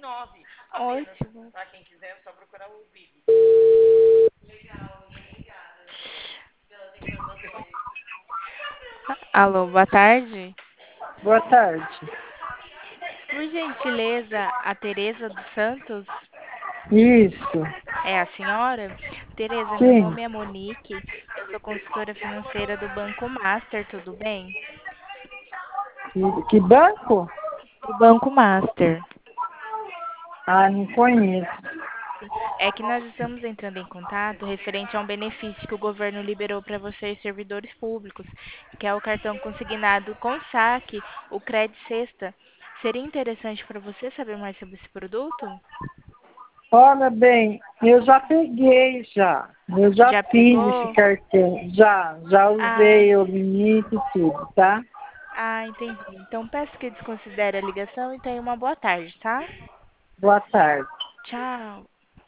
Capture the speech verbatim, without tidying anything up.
Ótimo. Alô, boa tarde. Boa tarde. Por gentileza, a Tereza dos Santos? Isso. É a senhora? Tereza, meu Sim. nome é Monique. Eu sou consultora financeira do Banco Master, tudo bem? Que, que banco? Do Banco Master. Ah, não conheço. É que nós estamos entrando em contato referente a um benefício que o governo liberou para vocês, servidores públicos, que é o cartão consignado com saque, o Cred Sexta. Seria interessante para você saber mais sobre esse produto? Olha bem, eu já peguei já. Eu já Já fiz esse pegou? cartão. Já, já Ah, usei o limite e tudo, tá? ah, entendi. Então peço que desconsidere a ligação e tenha uma boa tarde, tá? Boa tarde. Tchau.